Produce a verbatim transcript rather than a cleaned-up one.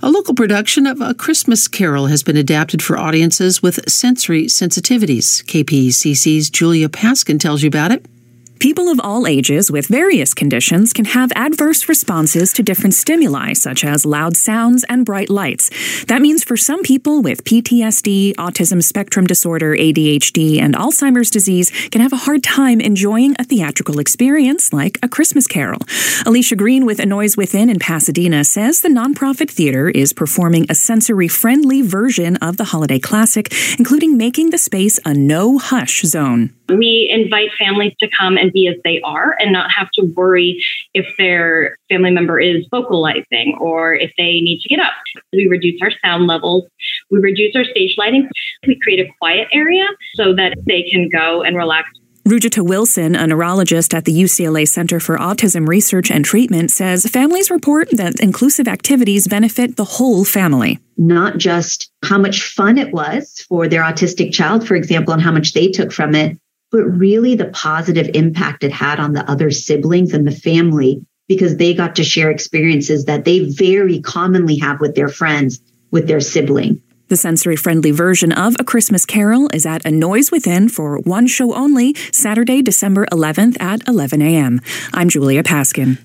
A local production of A Christmas Carol has been adapted for audiences with sensory sensitivities. K P C C's Julia Paskin tells you about it. People of all ages with various conditions can have adverse responses to different stimuli, such as loud sounds and bright lights. That means for some people with P T S D, autism spectrum disorder, A D H D, and Alzheimer's disease can have a hard time enjoying a theatrical experience like A Christmas Carol. Alicia Green with A Noise Within in Pasadena says the nonprofit theater is performing a sensory-friendly version of the holiday classic, including making the space a no-hush zone. We invite families to come and be as they are and not have to worry if their family member is vocalizing or if they need to get up. We reduce our sound levels. We reduce our stage lighting. We create a quiet area so that they can go and relax. Rujita Wilson, a neurologist at the U C L A Center for Autism Research and Treatment, says families report that inclusive activities benefit the whole family. Not just how much fun it was for their autistic child, for example, and how much they took from it, but really the positive impact it had on the other siblings and the family, because they got to share experiences that they very commonly have with their friends, with their sibling. The sensory-friendly version of A Christmas Carol is at A Noise Within for one show only, Saturday, December eleventh at eleven a.m. I'm Julia Paskin.